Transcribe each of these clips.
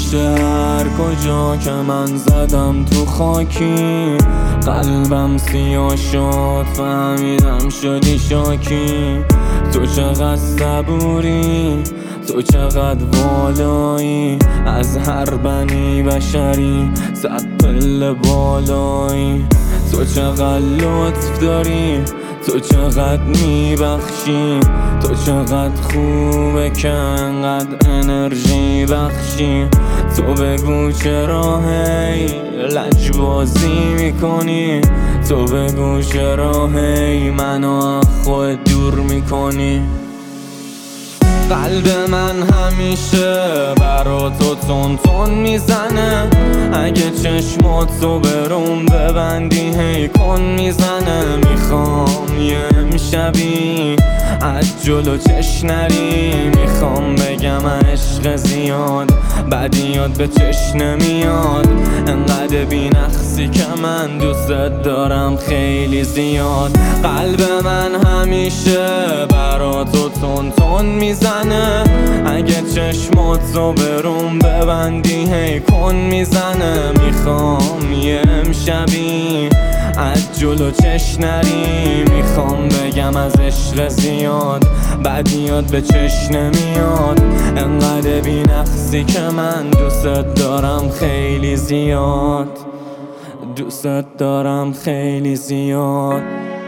همیشه هر کجا که من زدم تو خاکی، قلبم سیاه شد فهمیدم شدی شاکی. تو چقدر صبوری، تو چقدر والایی، از هر بنی بشری 100 پله بالایی. تو چقدر لطف داری، تو چقدر میبخشی، تو چقدر خوبه که انقدر انرژی بخشی. تو بگو چرا هی لجبازی میکنی، تو بگو چرا هی منو از خود دور میکنی. قلب من همیشه برا تو تون تون میزنه، اگه چشماتو بروم ببندی هی کن میزنه. میخوام یه امشبی از جلو چش نری، میخوام بگم عشق زیاد بدیات به چش نمیاد. انقدر بی‌نقصی که من دوست دارم خیلی زیاد. قلب من همیشه برا تو تون تون میزنه، اگه چشماتو بروم ببندی هی کن میزنه. میخوام یه امشبی از جلو چش نری، میخوام بگم از عشق زیاد بدیات به چش نمیاد. انقدر بی‌نقصی که من دوست دارم خیلی زیاد، دوست دارم خیلی زیاد.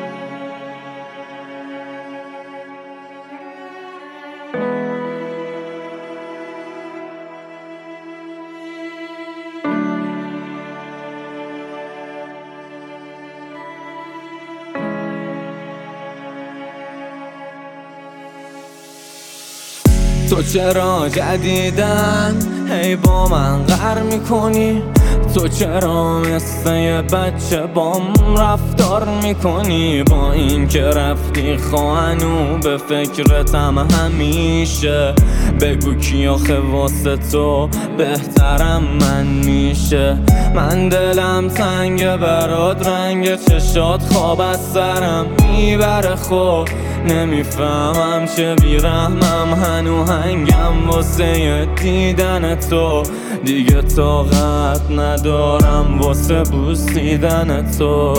تو چرا جدیدن هی با من غر میکنی، تو چرا مثل یه بچه بام رفتار میکنی. با این که رفتی خواهنو به فکرتم همیشه، بگو کی آخه واسه تو بهترم من میشه. من دلم تنگ برات، رنگ چشات خواب از سرم میبره. خب نمیفهمم چه بیرحمم، هنو هنگم واسه دیدن تو. دیگه طاقت ندارم واسه بوسیدن تو.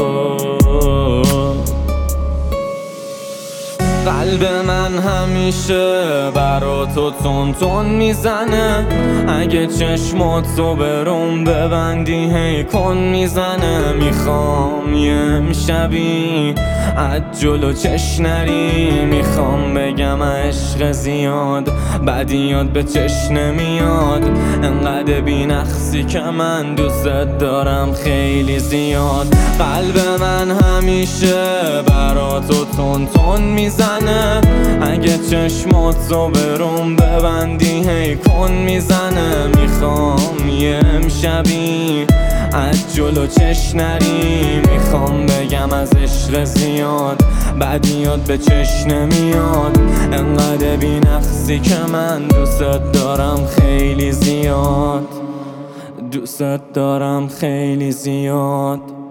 قلب من همیشه برا تو تون تون میزنه، اگه چشماتو بروم ببندی هی کن میزنه. میخوام یه امشبی از جلو چش نری، میخوام بگم عشق زیاد بدیات به چش نمیاد. انقدر بی‌نقصی که من دوست دارم خیلی زیاد. قلب من همیشه برا تو تون تون میزنه، اگه چشماتو بروم ببندی هی کن میزنه. میخوام یه امشبی از جلو چش نری، میخوام بگم از عشق زیاد بدیات به چش نمیاد. انقدر بی‌نقصی که من دوست دارم خیلی زیاد، دوست دارم خیلی زیاد.